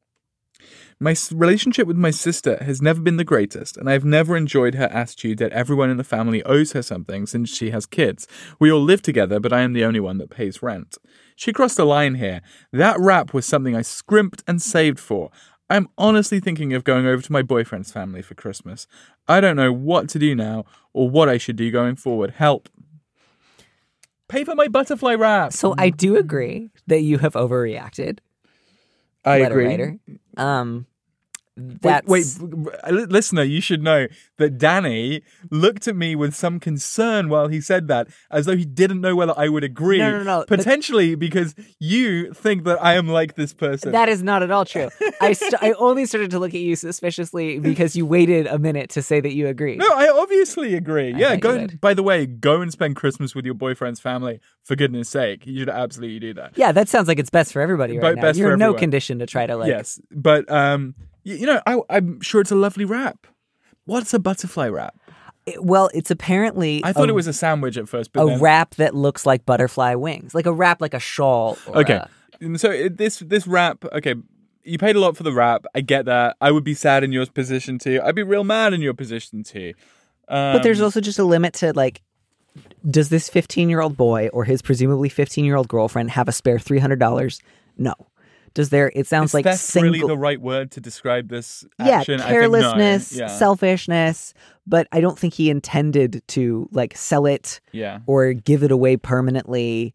My relationship with my sister has never been the greatest, and I've never enjoyed her attitude that everyone in the family owes her something since she has kids. We all live together, but I am the only one that pays rent. She crossed a line here. That wrap was something I scrimped and saved for. I'm honestly thinking of going over to my boyfriend's family for Christmas. I don't know what to do now or what I should do going forward. Help. Pay for my butterfly wrap.
So I do agree that you have overreacted.
I
letter
agree.
Writer. Um, That's...
Wait, wait, listener, you should know that Danny looked at me with some concern while he said that, as though he didn't know whether I would agree.
No, no, no.
Potentially the... because you think that I am like this person.
That is not at all true. I st- I only started to look at you suspiciously because you waited a minute to say that you agree.
No, I obviously agree.
I
yeah, go.
and,
by the way, go and spend Christmas with your boyfriend's family. For goodness sake, you should absolutely do that.
Yeah, that sounds like it's best for everybody right
but
now.
Best
You're
for
in no
everyone.
condition to try to like.
Yes, but um. You know, I, I'm sure it's a lovely wrap. What's a butterfly wrap?
It, well, it's apparently...
I thought
a,
it was a sandwich at first. But
a
then...
wrap that looks like butterfly wings. Like a wrap, like a shawl. Or
okay.
A...
And so it, this this wrap, okay, you paid a lot for the wrap. I get that. I would be sad in your position too. I'd be real mad in your position too. Um,
but there's also just a limit to like, does this fifteen-year-old boy or his presumably fifteen-year-old girlfriend have a spare three hundred dollars? No. Does there? It sounds
is
like
that
single...
really the right word to describe this
yeah,
action?
carelessness,
I think no. yeah.
selfishness. But I don't think he intended to like sell it
yeah.
or give it away permanently.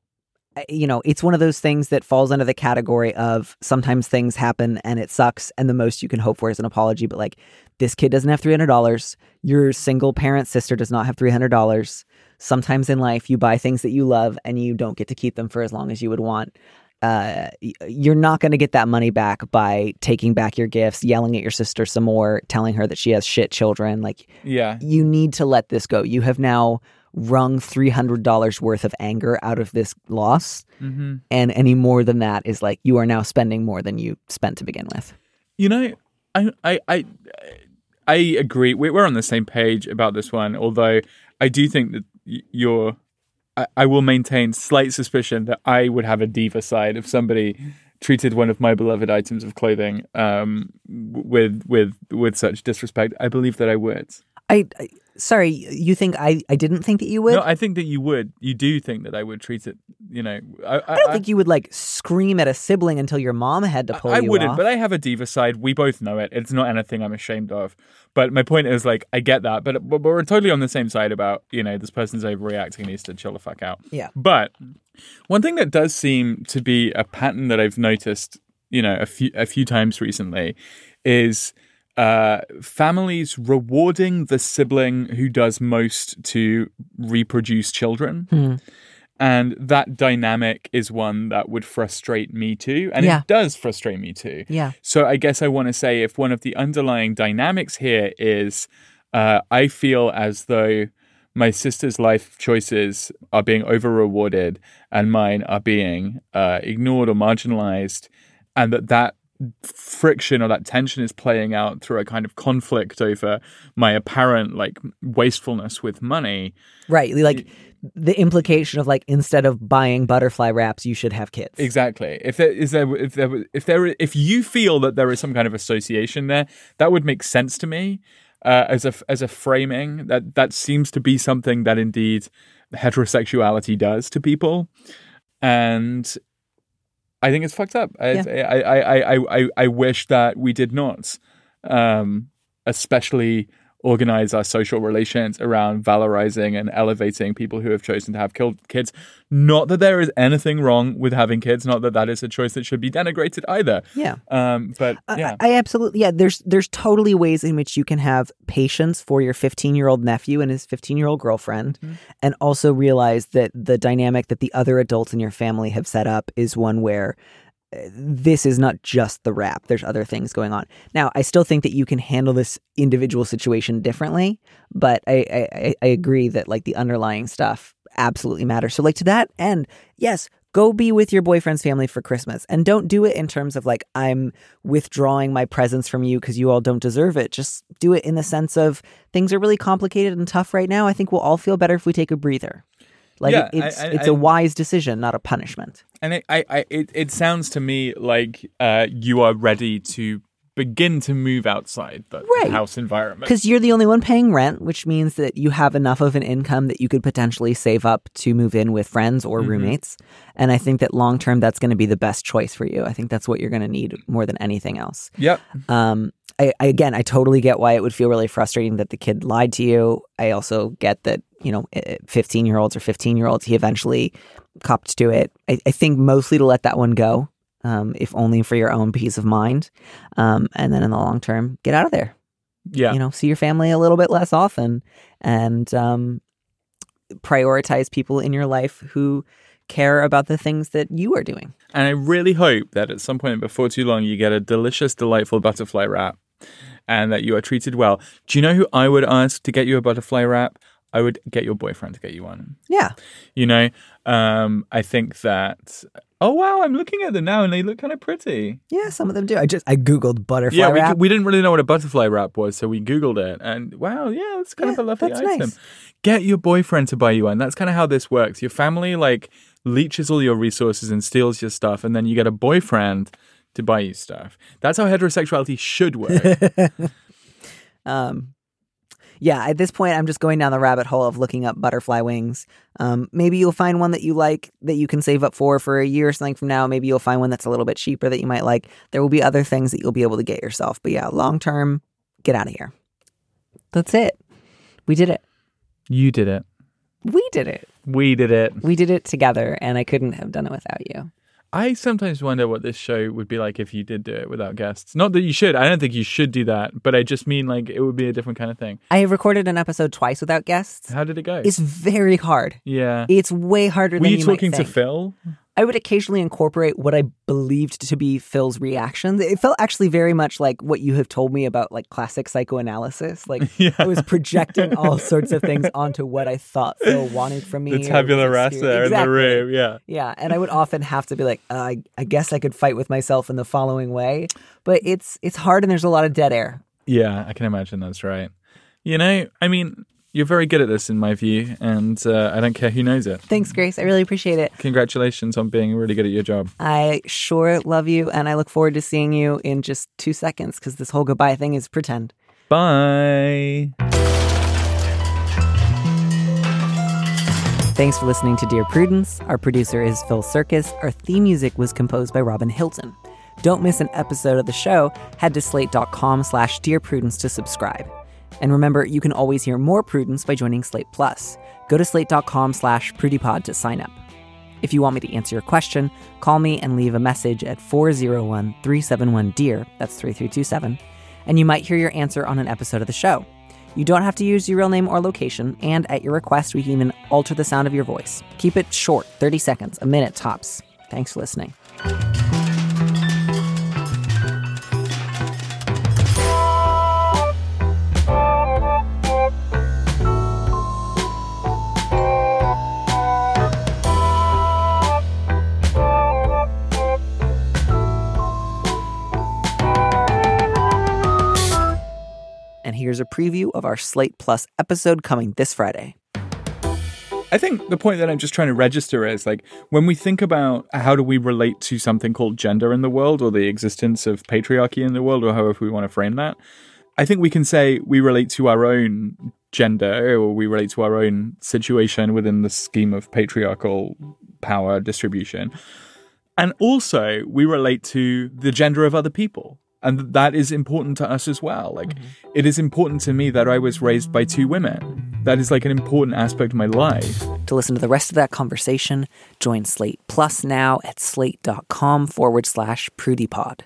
You know, it's one of those things that falls under the category of sometimes things happen and it sucks, and the most you can hope for is an apology. But like, this kid doesn't have three hundred dollars. Your single parent sister does not have three hundred dollars. Sometimes in life, you buy things that you love and you don't get to keep them for as long as you would want. Uh, you're not going to get that money back by taking back your gifts, yelling at your sister some more, telling her that she has shit children. Like,
yeah,
you need to let this go. You have now wrung three hundred dollars worth of anger out of this loss.
Mm-hmm.
And any more than that is like, you are now spending more than you spent to begin with.
You know, I, I, I, I agree. We're on the same page about this one, although I do think that you're, I, I will maintain slight suspicion that I would have a diva side if somebody treated one of my beloved items of clothing um, with with with such disrespect. I believe that I would.
I, I sorry, you think I, I didn't think that you would?
No, I think that you would. You do think that I would treat it, you know. I, I,
I don't
I,
think you would like scream at a sibling until your mom had to pull
I
you
wouldn't,
off.
but I have a diva side. We both know it. It's not anything I'm ashamed of. But my point is, like, I get that, but, but we're totally on the same side about, you know, this person's overreacting and needs to chill the fuck out.
Yeah.
But one thing that does seem to be a pattern that I've noticed, you know, a few a few times recently is uh, families rewarding the sibling who does most to reproduce children.
Hmm.
And that dynamic is one that would frustrate me too. And
Yeah.
it does frustrate me too.
Yeah.
So I guess I want to say if one of the underlying dynamics here is uh, I feel as though my sister's life choices are being over-rewarded and mine are being uh, ignored or marginalized, and that that friction or that tension is playing out through a kind of conflict over my apparent like wastefulness with money.
Right. Like the implication of like, instead of buying butterfly wraps, you should have kids.
Exactly. If there is there if there if there if you feel that there is some kind of association there, that would make sense to me uh, as a as a framing. That that seems to be something that indeed heterosexuality does to people, and I think it's fucked up. I
Yeah.
I, I, I, I I wish that we did not, um, especially organize our social relations around valorizing and elevating people who have chosen to have kids. Not that there is anything wrong with having kids, not that that is a choice that should be denigrated either.
Yeah.
Um, but yeah.
I, I absolutely, yeah, there's there's totally ways in which you can have patience for your fifteen-year-old nephew and his fifteen-year-old girlfriend, mm-hmm. and also realize that the dynamic that the other adults in your family have set up is one where this is not just the rap. There's other things going on. Now, I still think that you can handle this individual situation differently, but I, I, I agree that like the underlying stuff absolutely matters. So like to that end, yes, go be with your boyfriend's family for Christmas, and don't do it in terms of like, I'm withdrawing my presents from you because you all don't deserve it. Just do it in the sense of things are really complicated and tough right now. I think we'll all feel better if we take a breather. Like
yeah,
it's
I, I,
it's a wise decision, not a punishment.
And it, I, I, it, it sounds to me like uh, you are ready to begin to move outside the
right.
house environment.
Because you're the only one paying rent, which means that you have enough of an income that you could potentially save up to move in with friends or mm-hmm. roommates. And I think that long term, that's going to be the best choice for you. I think that's what you're going to need more than anything else.
Yep.
Um, I, I again, I totally get why it would feel really frustrating that the kid lied to you. I also get that, you know, fifteen-year-olds or fifteen-year-olds, he eventually copped to it. I, I think mostly to let that one go. um, if only for your own peace of mind. Um, and then in the long term, get out of there.
Yeah.
You know, see your family a little bit less often and um, prioritize people in your life who care about the things that you are doing.
And I really hope that at some point before too long, you get a delicious, delightful butterfly wrap and that you are treated well. Do you know who I would ask to get you a butterfly wrap? I would get your boyfriend to get you one.
Yeah.
You know, um, I think that, oh, wow, I'm looking at them now and they look kind of pretty.
Yeah, some of them do. I just, I Googled butterfly
yeah, we,
wrap.
we didn't really know what a butterfly wrap was, so we Googled it. And wow, yeah, it's kind
Yeah,
of a lovely
that's
item.
nice.
Get your boyfriend to buy you one. That's kind of how this works. Your family, like, leeches all your resources and steals your stuff, and then you get a boyfriend to buy you stuff. That's how heterosexuality should work.
um, yeah, at this point, I'm just going down the rabbit hole of looking up butterfly wings. Um, maybe you'll find one that you like that you can save up for for a year or something from now. Maybe you'll find one that's a little bit cheaper that you might like. There will be other things that you'll be able to get yourself. But yeah, long term, get out of here. That's it. We did it.
You did it.
We did it.
We did it.
We did it together, and I couldn't have done it without you.
I sometimes wonder what this show would be like if you did do it without guests. Not that you should. I don't think you should do that. But I just mean like it would be a different kind of thing.
I recorded an episode twice without guests.
How did it go?
It's very hard.
Yeah.
It's way harder
Were
than
you
you
talking
might
to
think.
Phil?
I would occasionally incorporate what I believed to be Phil's reactions. It felt actually very much like what you have told me about like classic psychoanalysis. Like
Yeah.
I was projecting all sorts of things onto what I thought Phil wanted from me.
The
or
tabula
was
rasa
experiencing.
in the
Exactly.
room. Yeah.
Yeah, and I would often have to be like, uh, I, I guess I could fight with myself in the following way. But it's it's hard and there's a lot of dead air.
Yeah, I can imagine that's right. You know, I mean, you're very good at this in my view, and uh, I don't care who knows it.
Thanks, Grace. I really appreciate it.
Congratulations on being really good at your job.
I sure love you, and I look forward to seeing you in just two seconds because this whole goodbye thing is pretend.
Bye.
Thanks for listening to Dear Prudence. Our producer is Phil Circus. Our theme music was composed by Robin Hilton. Don't miss an episode of the show. Head to slate.com slash Dear Prudence to subscribe. And remember, you can always hear more Prudence by joining Slate Plus. Go to slate.com slash prudypod to sign up. If you want me to answer your question, call me and leave a message at four oh one, three seven one, D E A R, that's three three two seven, and you might hear your answer on an episode of the show. You don't have to use your real name or location, and at your request, we can even alter the sound of your voice. Keep it short, thirty seconds, a minute tops. Thanks for listening. And here's a preview of our Slate Plus episode coming this Friday.
I think the point that I'm just trying to register is like when we think about how do we relate to something called gender in the world or the existence of patriarchy in the world or however we want to frame that, I think we can say we relate to our own gender or we relate to our own situation within the scheme of patriarchal power distribution. And also we relate to the gender of other people. And that is important to us as well. Like, mm-hmm. It is important to me that I was raised by two women. That is like an important aspect of my life.
To listen to the rest of that conversation, join Slate Plus now at slate.com forward slash prudypod.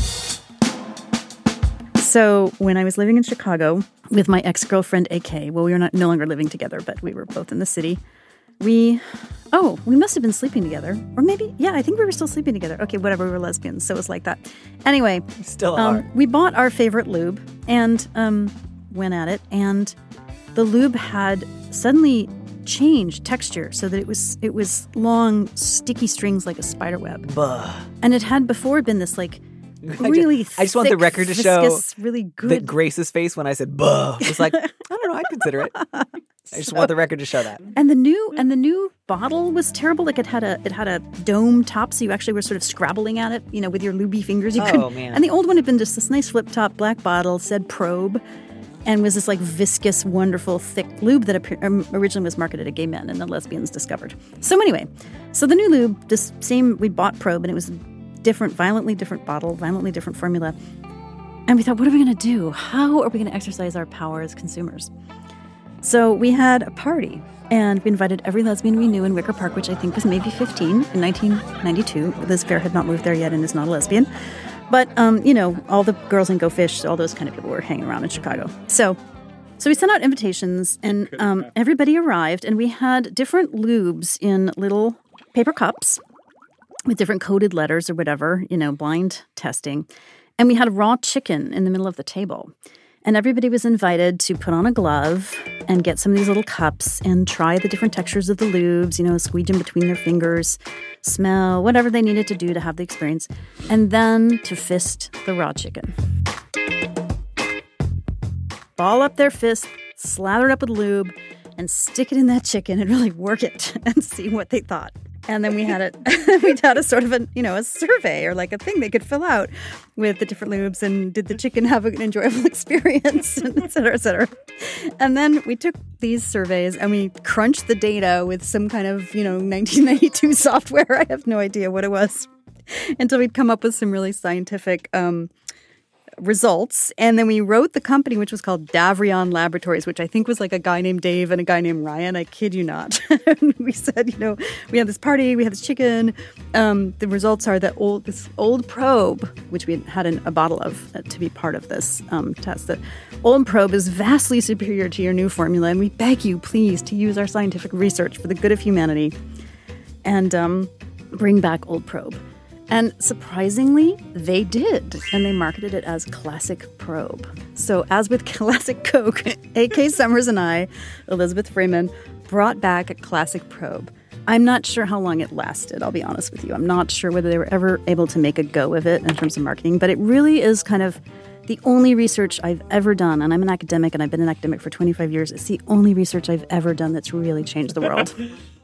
So when I was living in Chicago with my ex-girlfriend, A K, well, we were not no longer living together, but we were both in the city. We, oh, we must have been sleeping together. Or maybe, yeah, I think we were still sleeping together. Okay, whatever, we were lesbians, so it was like that. Anyway,
Still
um,
are.
we bought our favorite lube and um, went at it. And the lube had suddenly changed texture so that it was it was long, sticky strings like a spider web.
Buh.
And it had before been this like really
I just want the
thick,
record to show
viscous, really good.
that Grace's face when I said buh was like, I don't know, I'd consider it. I just want the record to show that.
And the new and the new bottle was terrible. Like it had a it had a dome top, so you actually were sort of scrabbling at it, you know, with your lubey fingers. You
Oh,
couldn't-
man.
And the old one had been just this nice flip top black bottle, said Probe, and was this like viscous, wonderful, thick lube that appear- um, originally was marketed to gay men, and the lesbians discovered. So anyway, so the new lube, this same we bought Probe, and it was a different, violently different bottle, violently different formula. And we thought, what are we going to do? How are we going to exercise our power as consumers? So we had a party, and we invited every lesbian we knew in Wicker Park, which I think was maybe fifteen in nineteen ninety-two. Liz Phair had not moved there yet and is not a lesbian. But, um, you know, all the girls in Go Fish, all those kind of people were hanging around in Chicago. So so we sent out invitations, and um, everybody arrived, and we had different lubes in little paper cups with different coded letters or whatever, you know, blind testing. And we had raw chicken in the middle of the table. And everybody was invited to put on a glove and get some of these little cups and try the different textures of the lubes, you know, squeeze them between their fingers, smell, whatever they needed to do to have the experience, and then to fist the raw chicken. Ball up their fist, slather it up with lube, and stick it in that chicken and really work it and see what they thought. And then we had it. we had a sort of a, you know, a survey or like a thing they could fill out with the different lubes and did the chicken have an enjoyable experience, and et cetera, et cetera. And then we took these surveys and we crunched the data with some kind of, you know, nineteen ninety-two software. I have no idea what it was until we'd come up with some really scientific um, results. And then we wrote the company, which was called Davrion Laboratories, which I think was like a guy named Dave and a guy named Ryan. I kid you not. And we said, you know, we had this party, we had this chicken. Um, the results are that old this old probe, which we had in a bottle of uh, to be part of this um, test, that old probe is vastly superior to your new formula. And we beg you, please, to use our scientific research for the good of humanity and um, bring back old probe. And surprisingly, they did, and they marketed it as Classic Probe. So as with Classic Coke, A K Summers and I, Elizabeth Freeman, brought back a Classic Probe. I'm not sure how long it lasted, I'll be honest with you. I'm not sure whether they were ever able to make a go of it in terms of marketing, but it really is kind of the only research I've ever done, and I'm an academic, and I've been an academic for twenty-five years. It's the only research I've ever done that's really changed the world.